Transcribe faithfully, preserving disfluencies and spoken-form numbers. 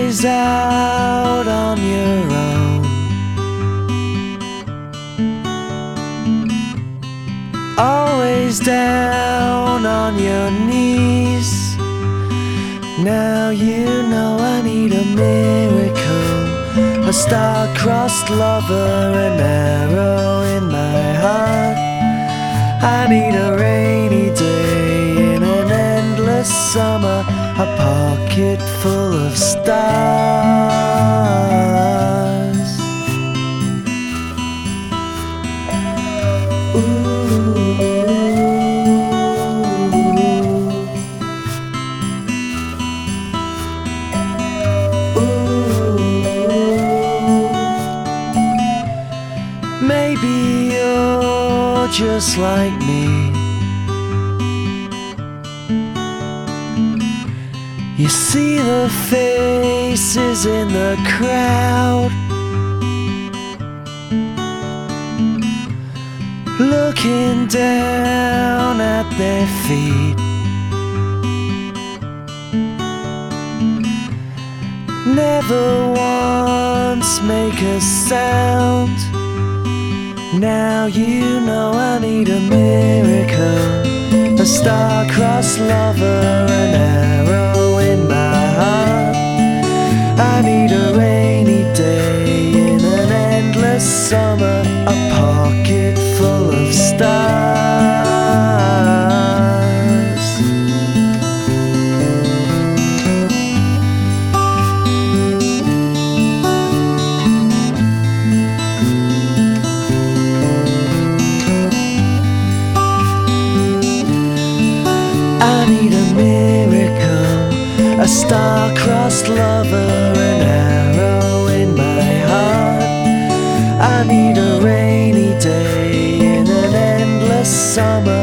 always out on your own, always down on your knees. Now you know I need a miracle, a star-crossed lover, an arrow in my heart. I need a rainy day in an endless summer, a pocket full of stars. Ooh. Maybe you're just like me. You see the faces in the crowd, looking down at their feet. Never once make a sound. Now you know I need a miracle, a star-crossed lover, an arrow in my heart. I need a rainy day in an endless summer, a pocket full of stars. I need a miracle, a star-crossed lover, an arrow in my heart. I need a rainy day in an endless summer,